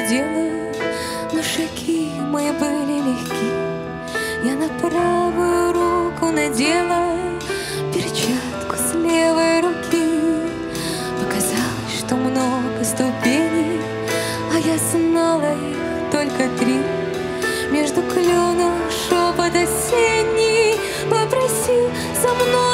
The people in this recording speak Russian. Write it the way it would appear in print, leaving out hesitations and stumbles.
дело, но шаги мои были легки. Я на правую руку надела перчатку с левой руки. Показалось, что много ступеней, а я знала их только 3. Между кленов шепот осенний попросил за мной